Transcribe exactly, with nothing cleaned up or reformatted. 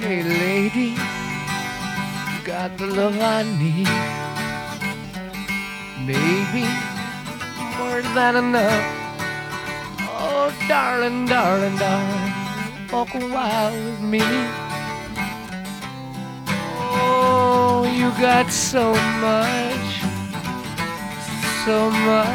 Hey lady, you got the love I need. Maybe more than enough. Oh, darling, darling, darling, walk a while with me. Oh, you got so much, so much.